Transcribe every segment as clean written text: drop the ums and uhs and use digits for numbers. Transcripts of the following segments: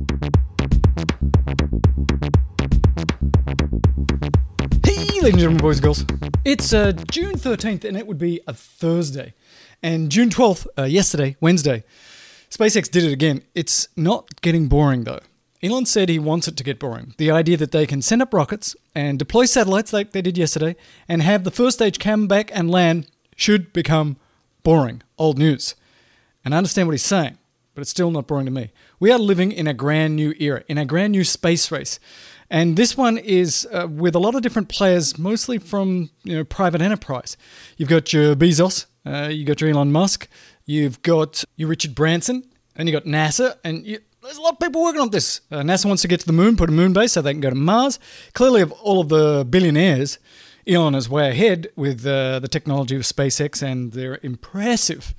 Hey, ladies and gentlemen, boys and girls. It's June 13th, and it would be a Thursday. And June 12th, yesterday, Wednesday, SpaceX did it again. It's not getting boring, though. Elon said he wants it to get boring. The idea that they can send up rockets and deploy satellites like they did yesterday and have the first stage come back and land should become boring. Old news. And I understand what he's saying, but it's still not boring to me. We are living in a brand new era, in a brand new space race. And this one is with a lot of different players, mostly from private enterprise. You've got your Bezos, you got your Elon Musk, you've got your Richard Branson, and you got NASA, and there's a lot of people working on this. NASA wants to get to the moon, put a moon base so they can go to Mars. Clearly, of all of the billionaires, Elon is way ahead with the technology of SpaceX and their impressive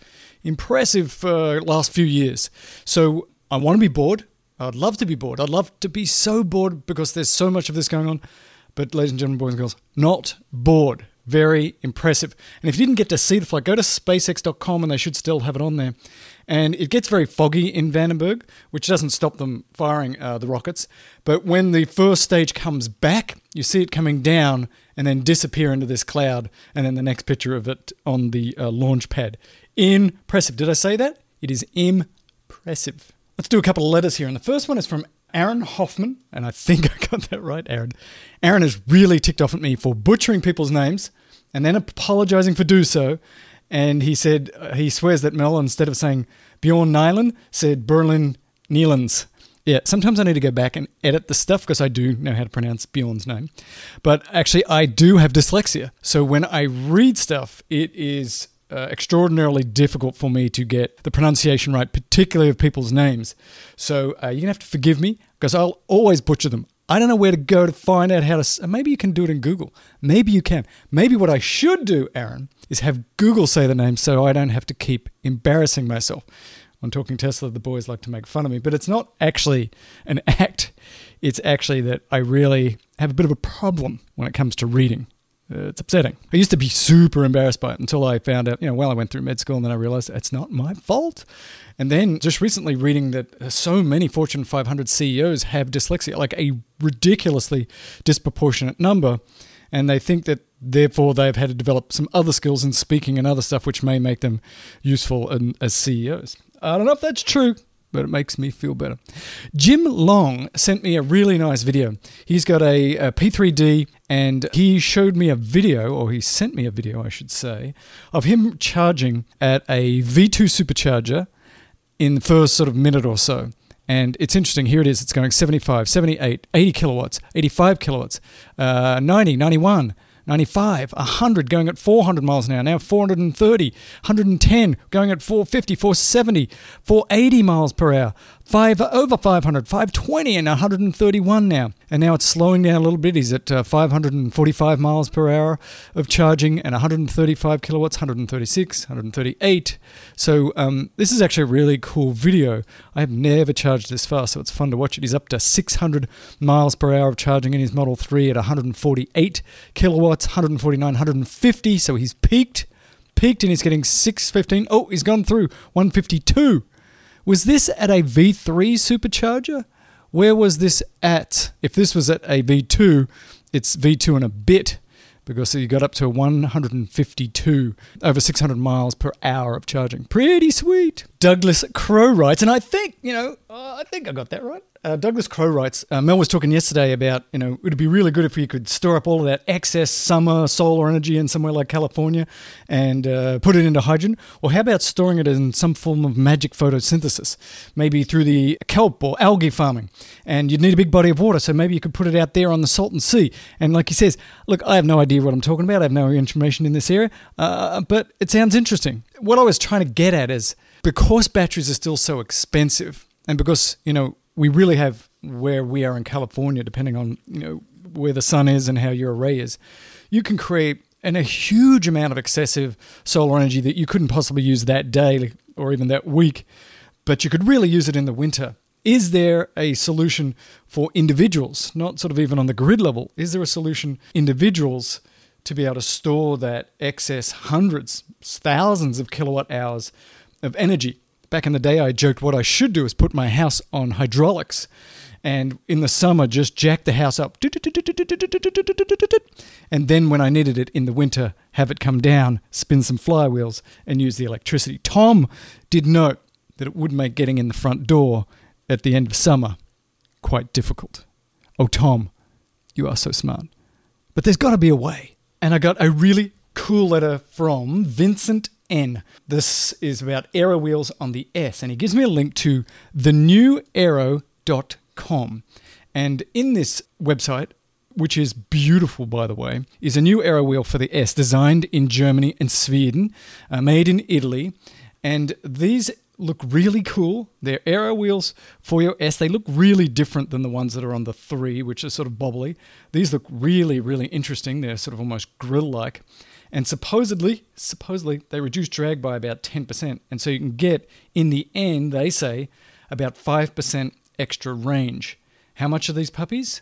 last few years. So I want to be bored. I'd love to be bored. I'd love to be so bored because there's so much of this going on. But ladies and gentlemen, boys and girls, not bored. Very impressive. And if you didn't get to see the flight, go to SpaceX.com and they should still have it on there. And it gets very foggy in Vandenberg, which doesn't stop them firing the rockets. But when the first stage comes back, you see it coming down and then disappear into this cloud. And then the next picture of it on the launch pad. Impressive. Did I say that? It is impressive. Let's do a couple of letters here. And the first one is from Aaron Hoffman. And I think I got that right, Aaron. Aaron is really ticked off at me for butchering people's names and then apologizing for do so. And he said, he swears that Mel, instead of saying Bjorn Nyland, said Berlin Nylands. Yeah, sometimes I need to go back and edit the stuff because I do know how to pronounce Bjorn's name. But actually, I do have dyslexia. So when I read stuff, it is extraordinarily difficult for me to get the pronunciation right, particularly of people's names. So you're going to have to forgive me because I'll always butcher them. I don't know where to go to find out how to... Maybe you can do it in Google. Maybe you can. Maybe what I should do, Aaron, is have Google say the name so I don't have to keep embarrassing myself. On Talking Tesla, the boys like to make fun of me, but it's not actually an act. It's actually that I really have a bit of a problem when it comes to reading. It's upsetting. I used to be super embarrassed by it until I found out, I went through med school and then I realized it's not my fault. And then just recently reading that so many Fortune 500 CEOs have dyslexia, like a ridiculously disproportionate number. And they think that therefore they've had to develop some other skills in speaking and other stuff which may make them useful as CEOs. I don't know if that's true, but it makes me feel better. Jim Long sent me a really nice video. He's got a P3D, and he showed me a video, or he sent me a video, I should say, of him charging at a V2 supercharger in the first sort of minute or so. And it's interesting. Here it is. It's going 75, 78, 80 kilowatts, 85 kilowatts, 90, 91, 95, 100, going at 400 miles an hour, now 430, 110, going at 450, 470, 480 miles per hour, over 500, 520 and 131 now. And now it's slowing down a little bit. He's at 545 miles per hour of charging and 135 kilowatts, 136, 138. So this is actually a really cool video. I have never charged this fast, so it's fun to watch it. He's up to 600 miles per hour of charging in his Model 3 at 148 kilowatts, 149, 150. So he's peaked and he's getting 615. Oh, he's gone through 152. Was this at a V3 supercharger? Where was this at? If this was at a V2, it's V2 and a bit, because you got up to 152, over 600 miles per hour of charging. Pretty sweet. Douglas Crow writes, and I think, I think I got that right. Douglas Crow writes, Mel was talking yesterday about, it would be really good if we could store up all of that excess summer solar energy in somewhere like California and put it into hydrogen. Or how about storing it in some form of magic photosynthesis, maybe through the kelp or algae farming. And you'd need a big body of water, so maybe you could put it out there on the Salton Sea. And like he says, look, I have no idea what I'm talking about. I have no information in this area, but it sounds interesting. What I was trying to get at is, because batteries are still so expensive, and because, we really have, where we are in California, depending on, where the sun is and how your array is, you can create a huge amount of excessive solar energy that you couldn't possibly use that day or even that week, but you could really use it in the winter. Is there a solution for individuals, not sort of even on the grid level? Is there a solution, individuals, to be able to store that excess hundreds, thousands of kilowatt hours of energy? back in the day, I joked what I should do is put my house on hydraulics. And in the summer, just jack the house up. And then when I needed it in the winter, have it come down, spin some flywheels, and use the electricity. Tom did note that it would make getting in the front door at the end of summer quite difficult. Oh, Tom, you are so smart. But there's got to be a way. And I got a really cool letter from Vincent N. This is about aero wheels on the S. And he gives me a link to thenewaero.com. And in this website, which is beautiful, by the way, is a new aero wheel for the S, designed in Germany and Sweden, made in Italy. And these look really cool. They're aero wheels for your S. They look really different than the ones that are on the 3, which are sort of bobbly. These look really, really interesting. They're sort of almost grill-like. And supposedly, they reduce drag by about 10%. And so you can get, in the end, they say, about 5% extra range. How much are these puppies?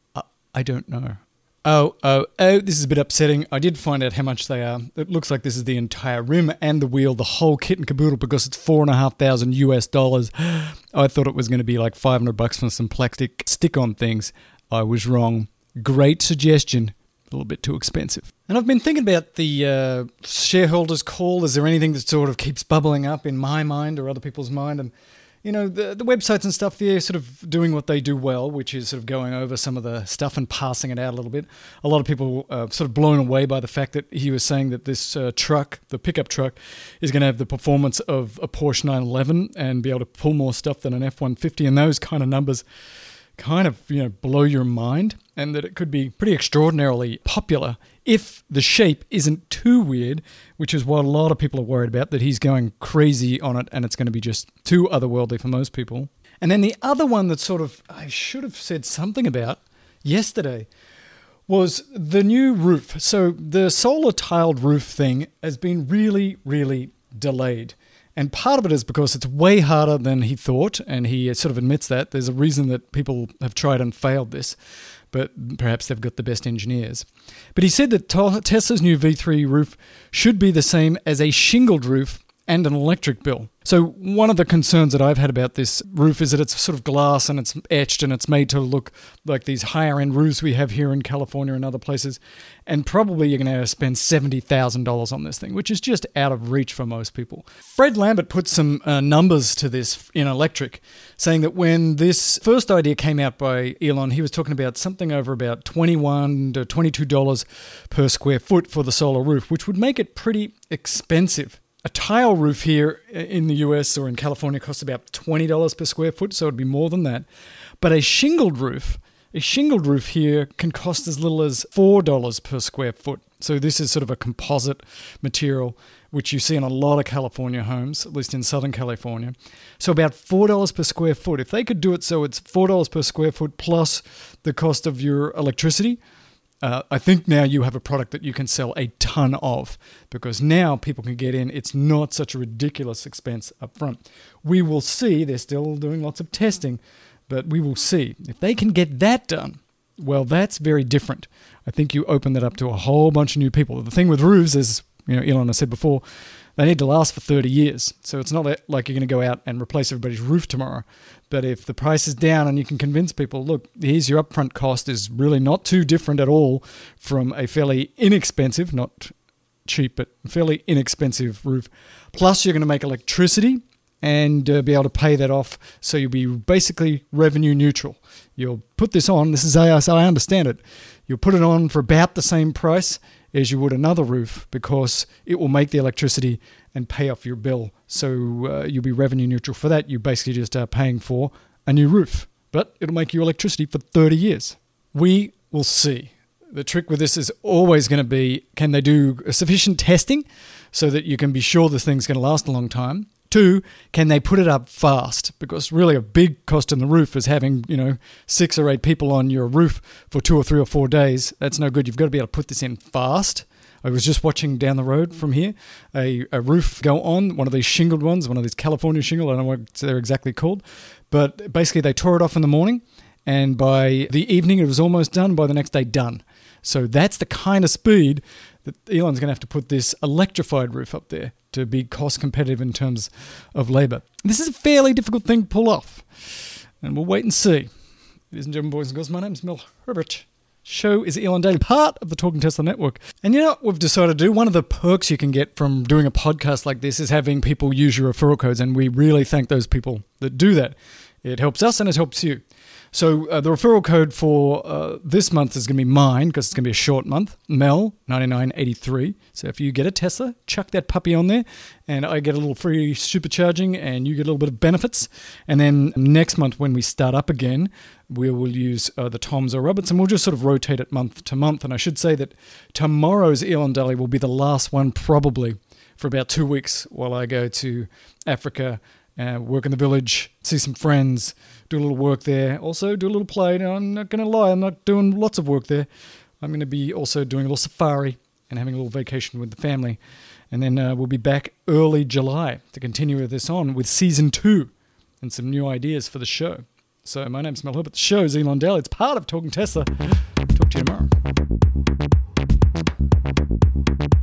I don't know. Oh, this is a bit upsetting. I did find out how much they are. It looks like this is the entire rim and the wheel, the whole kit and caboodle, because it's $4,500 US. I thought it was going to be like $500 for some plastic stick-on things. I was wrong. Great suggestion. A little bit too expensive. And I've been thinking about the shareholders' call. Is there anything that sort of keeps bubbling up in my mind or other people's mind? And you know, the websites and stuff, they're sort of doing what they do well, which is sort of going over some of the stuff and passing it out a little bit. A lot of people are sort of blown away by the fact that he was saying that this truck, the pickup truck, is going to have the performance of a Porsche 911 and be able to pull more stuff than an F-150. And those kind of numbers kind of, blow your mind, and that it could be pretty extraordinarily popular if the shape isn't too weird, which is what a lot of people are worried about, that he's going crazy on it and it's going to be just too otherworldly for most people. And then the other one that sort of I should have said something about yesterday was the new roof. So the solar tiled roof thing has been really, really delayed. And part of it is because it's way harder than he thought, and he sort of admits that. There's a reason that people have tried and failed this, but perhaps they've got the best engineers. But he said that Tesla's new V3 roof should be the same as a shingled roof and an electric bill. So one of the concerns that I've had about this roof is that it's sort of glass and it's etched and it's made to look like these higher end roofs we have here in California and other places. And probably you're going to spend $70,000 on this thing, which is just out of reach for most people. Fred Lambert put some numbers to this in electric, saying that when this first idea came out by Elon, he was talking about something over about $21 to $22 per square foot for the solar roof, which would make it pretty expensive. A tile roof here in the US or in California costs about $20 per square foot, so it'd be more than that. But a shingled roof here can cost as little as $4 per square foot. So this is sort of a composite material, which you see in a lot of California homes, at least in Southern California. So about $4 per square foot. If they could do it so it's $4 per square foot plus the cost of your electricity, I think now you have a product that you can sell a ton of, because now people can get in. It's not such a ridiculous expense up front. We will see. They're still doing lots of testing, but we will see. If they can get that done, well, that's very different. I think you open that up to a whole bunch of new people. The thing with roofs is, Elon has said before, they need to last for 30 years. So it's not like you're going to go out and replace everybody's roof tomorrow. But if the price is down and you can convince people, look, here's your upfront cost is really not too different at all from a fairly inexpensive, not cheap, but fairly inexpensive roof. Plus you're going to make electricity and be able to pay that off. So you'll be basically revenue neutral. You'll put this on, this is as I understand it, you'll put it on for about the same price as you would another roof, because it will make the electricity and pay off your bill. So you'll be revenue neutral for that. You basically just are paying for a new roof, but it'll make you electricity for 30 years. We will see. The trick with this is always going to be, can they do sufficient testing so that you can be sure this thing's going to last a long time? 2, can they put it up fast? Because really a big cost in the roof is having, 6 or 8 people on your roof for 2 or 3 or 4 days. That's no good. You've got to be able to put this in fast. I was just watching down the road from here a roof go on, one of these shingled ones, one of these California shingle. I don't know what they're exactly called. But basically they tore it off in the morning, and by the evening it was almost done. By the next day, done. So that's the kind of speed that Elon's going to have to put this electrified roof up there to be cost competitive in terms of labour. This is a fairly difficult thing to pull off, and we'll wait and see. Ladies and gentlemen, boys and girls, my name's Mel Herbert. Show is Elon Daily, part of the Talking Tesla Network. And you know what we've decided to do? One of the perks you can get from doing a podcast like this is having people use your referral codes, and we really thank those people that do that. It helps us and it helps you. So the referral code for this month is going to be mine, because it's going to be a short month, Mel9983. So if you get a Tesla, chuck that puppy on there, and I get a little free supercharging, and you get a little bit of benefits. And then next month, when we start up again, we will use the Toms or Roberts, and we'll just sort of rotate it month to month. And I should say that tomorrow's Elon Daily will be the last one, probably, for about 2 weeks while I go to Africa, work in the village, see some friends, do a little work there. Also do a little play. Now, I'm not going to lie, I'm not doing lots of work there. I'm going to be also doing a little safari and having a little vacation with the family. And then we'll be back early July to continue this on with Season 2 and some new ideas for the show. So my name's Mel Herbert. The show is Elon Daily. It's part of Talking Tesla. Talk to you tomorrow.